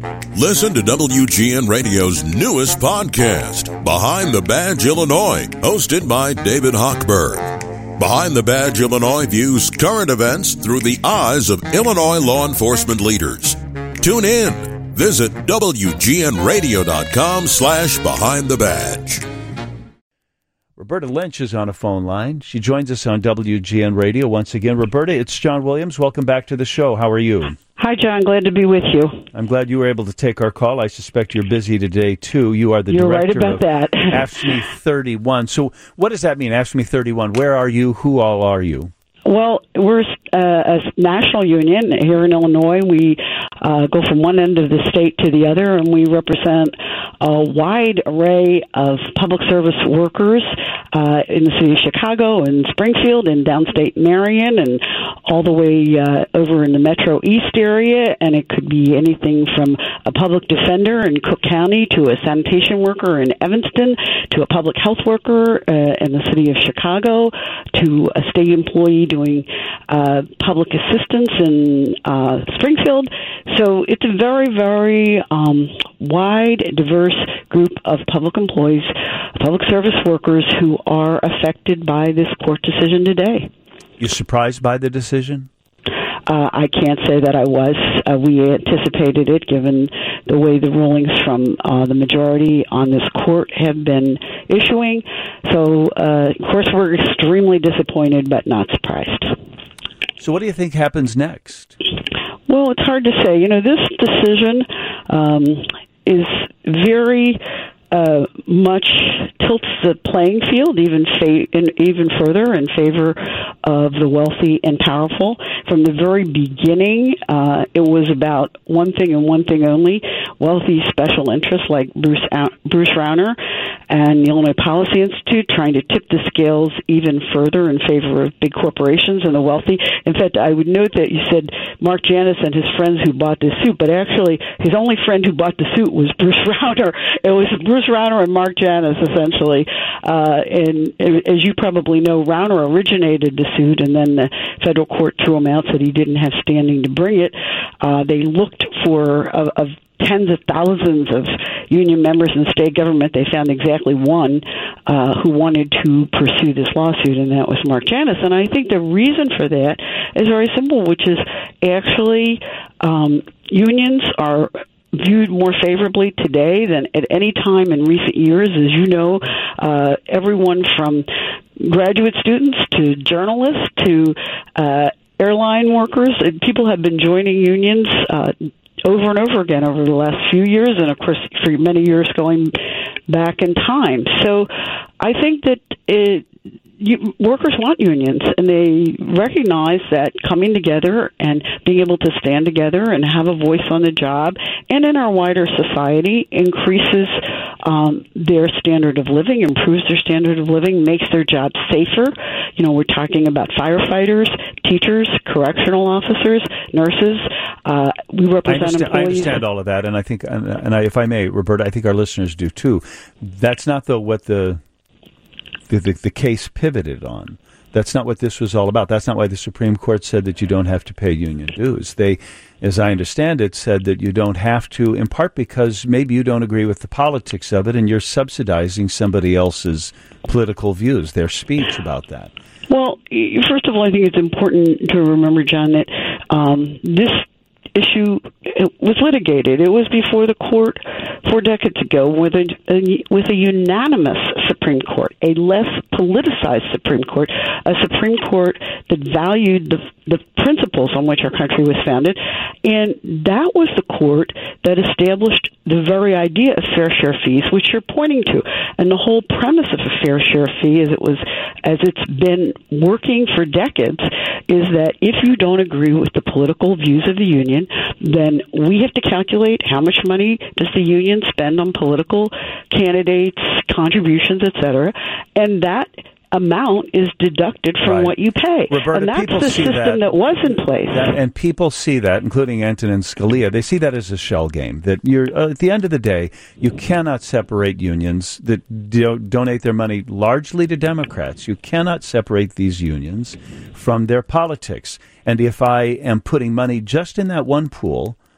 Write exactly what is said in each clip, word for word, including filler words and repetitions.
Listen to W G N Radio's newest podcast, Behind the Badge Illinois, hosted by David Hochberg. Behind the Badge Illinois views current events through the eyes of Illinois law enforcement leaders. Tune in. Visit W G N radio dot com slash behind the badge. Roberta Lynch is on a phone line. She joins us on W G N Radio once again. Roberta, it's John Williams. Welcome back to the show. How are you? Hi, John. Glad to be with you. I'm glad you were able to take our call. I suspect you're busy today, too. You are the You're director right about of that. A F S C M E thirty-one. So what does that mean, A F S C M E thirty-one? Where are you? Who all are you? Well, we're uh, a national union here in Illinois. We uh, go from one end of the state to the other, and we represent a wide array of public service workers uh, in the city of Chicago and Springfield and downstate Marion and all the way uh, over in the Metro East area. And it could be anything from a public defender in Cook County to a sanitation worker in Evanston to a public health worker uh, in the city of Chicago to a state employee doing uh, public assistance in uh, Springfield. So it's a very, very um, wide, diverse group of public employees, public service workers who are affected by this court decision today. You surprised by the decision? Uh, I can't say that I was. Uh, we anticipated it, given the way the rulings from uh, the majority on this court have been issuing. So, uh, of course, we're extremely disappointed, but not surprised. So what do you think happens next? Well, it's hard to say. You know, this decision um, is very uh, much tilts the playing field even fa- in, even further in favor of the wealthy and powerful. From the very beginning, uh, it was about one thing and one thing only: wealthy special interests like Bruce Au- Bruce Rauner and the Illinois Policy Institute trying to tip the scales even further in favor of big corporations and the wealthy. In fact, I would note that you said Mark Janus and his friends who bought this suit, but actually his only friend who bought the suit was Bruce Rauner. It was Bruce Rauner and Mark Janus, essentially. Uh, and as you probably know, Rauner originated the suit, and then the federal court threw him out, said he didn't have standing to bring it. Uh, they looked for of, of tens of thousands of union members in state government. They found exactly one uh, who wanted to pursue this lawsuit, and that was Mark Janus. And I think the reason for that is very simple, which is actually um, unions are viewed more favorably today than at any time in recent years. As you know, uh, everyone from graduate students to journalists to uh, airline workers, people have been joining unions uh, over and over again over the last few years, and of course for many years going back in time. So I think that it, you, workers want unions, and they recognize that coming together and being able to stand together and have a voice on the job and in our wider society increases um, their standard of living, improves their standard of living, makes their jobs safer. You know, we're talking about firefighters, teachers, correctional officers, nurses. Uh, we represent I understand, employees. I understand all of that, and I think, and, and I, if I may, Roberta, I think our listeners do too. That's not though what the the, the the case pivoted on. That's not what this was all about. That's not why the Supreme Court said that you don't have to pay union dues. They, as I understand it, said that you don't have to, in part because maybe you don't agree with the politics of it, and you're subsidizing somebody else's political views, their speech about that. Well, first of all, I think it's important to remember, John, that um, this issue was litigated. It was before the court four decades ago with a, a with a unanimous Supreme Court, a less politicized Supreme Court, a Supreme Court that valued the the principles on which our country was founded, and that was the court that established the very idea of fair share fees, which you're pointing to. And the whole premise of a fair share fee, as it was, as it's been working for decades, is that if you don't agree with the political views of the union, then we have to calculate how much money does the union spend on political candidates, contributions, et cetera, and that amount is deducted from right. what you pay. Roberta, and that's people the see system that, that was in place. That, and people see that, including Antonin Scalia, they see that as a shell game. That you're uh, at the end of the day, you cannot separate unions that do- donate their money largely to Democrats. You cannot separate these unions from their politics. And if I am putting money just in that one pool,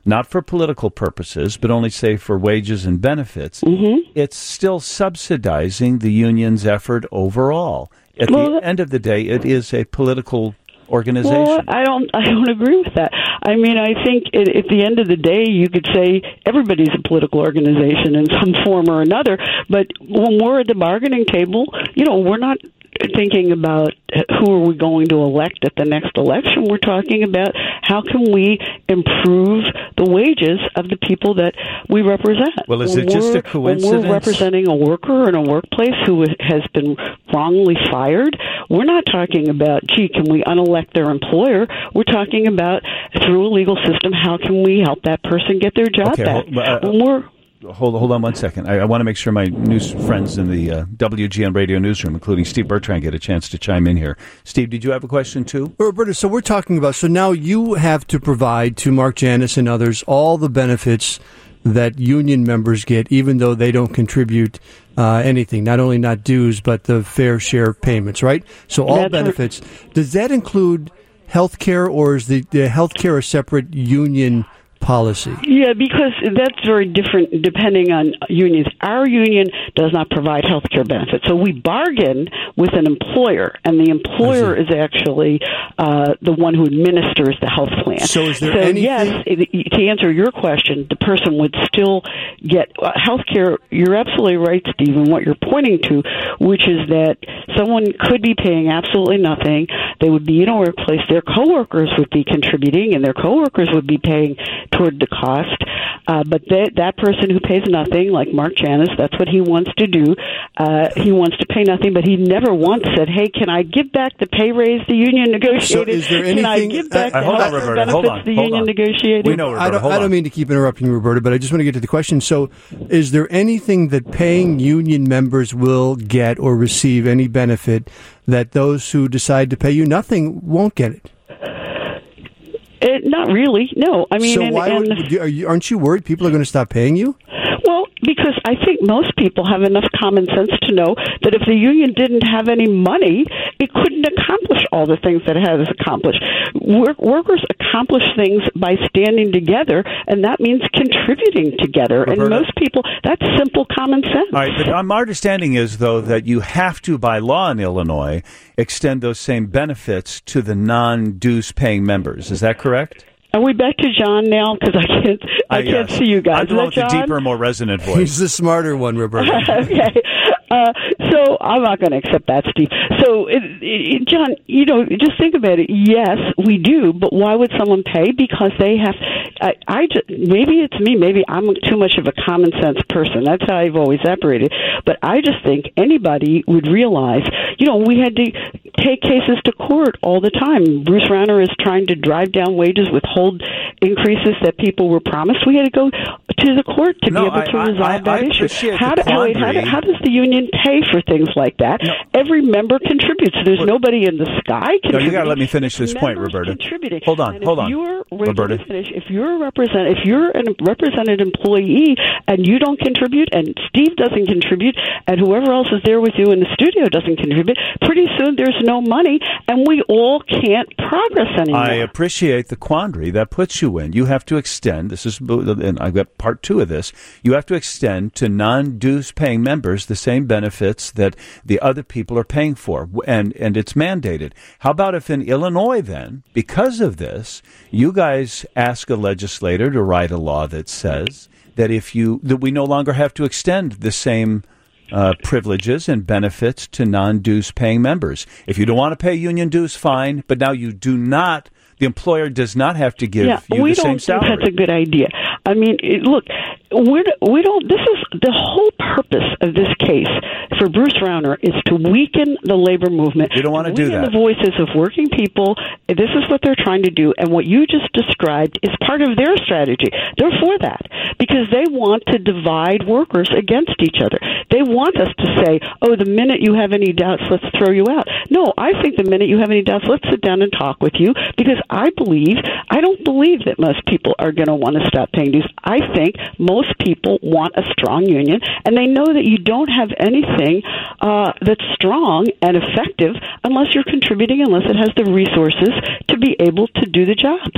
not for political purposes, but only, say, for wages and benefits, mm-hmm. it's still subsidizing the union's effort overall. At well, the end of the day, it is a political organization. Well, I don't. I don't agree with that. I mean, I think it, at the end of the day, you could say everybody's a political organization in some form or another. But when we're at the bargaining table, you know, we're not thinking about who are we going to elect at the next election. We're talking about how can we improve the wages of the people that we represent. Well, is when it just a coincidence? When we're representing a worker in a workplace who has been wrongly fired, we're not talking about, gee, can we unelect their employer? We're talking about, through a legal system, how can we help that person get their job okay, back? Well, uh, when we're Hold hold on one second. I, I want to make sure my news friends in the uh, W G N Radio newsroom, including Steve Bertrand, get a chance to chime in here. Steve, did you have a question too? Roberta, so we're talking about, so now you have to provide to Mark Janus and others all the benefits that union members get, even though they don't contribute uh, anything, not only not dues, but the fair share payments, right? So all That's benefits. Right. Does that include health care, or is the, the health care a separate union policy? Yeah, because that's very different depending on unions. Our union does not provide health care benefits. So we bargain with an employer, and the employer is actually uh, the one who administers the health plan. So is there so anything... yes, it, to answer your question, the person would still get uh, health care. You're absolutely right, Stephen, what you're pointing to, which is that someone could be paying absolutely nothing. They would be in a workplace. Their coworkers would be contributing, and their coworkers would be paying toward the cost, uh, but that that person who pays nothing, like Mark Janus, that's what he wants to do. Uh, he wants to pay nothing, but he never once said, "Hey, can I give back the pay raise the union negotiated? So is there anything, can I give back uh, the hold health on, Roberta, benefits hold on, the hold union on. negotiated?" We know, Roberta, I don't, hold I don't on. mean to keep interrupting you, Roberta, but I just want to get to the question. So, is there anything that paying union members will get or receive any benefit that those who decide to pay you nothing won't get it? It, not really, no. I mean, so and, why and, would, are you, aren't you worried people are going to stop paying you? Well, because I think most people have enough common sense to know that if the union didn't have any money, it couldn't accomplish all the things that it has accomplished. Work, workers accomplish things by standing together, and that means contributing together. Roberta? And most people, that's simple common sense. All right, but um, my understanding is, though, that you have to, by law in Illinois, extend those same benefits to the non-dues paying members. Is that correct? Are we back to John now? Because I can't, I uh, can't yes. see you guys. I'm the one with the John? deeper, more resonant voice. He's the smarter one, Roberta. Okay. Uh, so I'm not going to accept that, Steve. So, it, it, John, you know, just think about it. Yes, we do, but why would someone pay? Because they have. I, I just, maybe it's me. Maybe I'm too much of a common sense person. That's how I've always operated. But I just think anybody would realize. You know, we had to take cases to court all the time. Bruce Rauner is trying to drive down wages, withhold increases that people were promised. We had to go to the court to no, be able to I, resolve I, I, that I issue. How, the do, how, how, do, how does the union pay for things like that? No. Every member contributes. There's Well, nobody in the sky contributing. No, you got to let me finish this It's point, members Roberta. Contributing. Hold on, and hold if on, You're, wait, Roberta. let me finish. If you're a represent, if you're a represented employee and you don't contribute, and Steve doesn't contribute, and whoever else is there with you in the studio doesn't contribute, pretty soon there's no money, and we all can't progress anymore. I appreciate the quandary that puts you in. You have to extend, this is, and I've got part two of this, you have to extend to non-dues paying members the same benefits that the other people are paying for, and, and it's mandated. How about if in Illinois then, because of this, you guys ask a legislator to write a law that says that if you, that we no longer have to extend the same Uh, privileges and benefits to non-dues paying members. If you don't want to pay union dues, fine, but now you do not, the employer does not have to give yeah, you we the same don't think salary. that's a good idea. I mean, it, look, we're, we don't. This is the whole purpose of this case for Bruce Rauner is to weaken the labor movement. You don't want to do weaken that. The voices of working people. This is what they're trying to do, and what you just described is part of their strategy. They're for that because they want to divide workers against each other. They want us to say, "Oh, the minute you have any doubts, let's throw you out." No, I think the minute you have any doubts, let's sit down and talk with you because I believe, I don't believe that most people are going to want to stop paying dues. I think most people want a strong union, and they know that you don't have anything uh, that's strong and effective unless you're contributing, unless it has the resources to be able to do the job.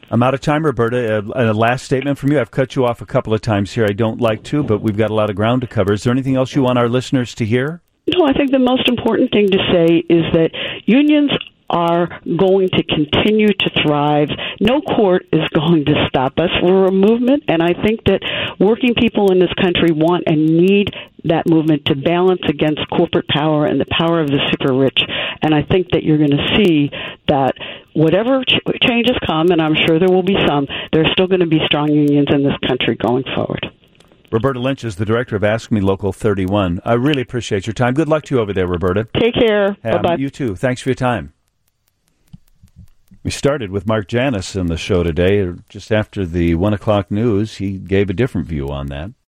I'm out of time, Roberta. A, a last statement from you. I've cut you off a couple of times here. I don't like to, but we've got a lot of ground to cover. Is there anything else you want our listeners to hear? No, I think the most important thing to say is that unions are going to continue to thrive. No court is going to stop us. We're a movement, and I think that working people in this country want and need that movement to balance against corporate power and the power of the super rich. And I think that you're going to see that whatever ch- changes come, and I'm sure there will be some, there's still going to be strong unions in this country going forward. Roberta Lynch is the director of Ask Me Local thirty-one. I really appreciate your time. Good luck to you over there, Roberta. Take care. Um, Bye-bye. You too. Thanks for your time. We started with Mark Janus in the show today. Just after the one o'clock news, he gave a different view on that.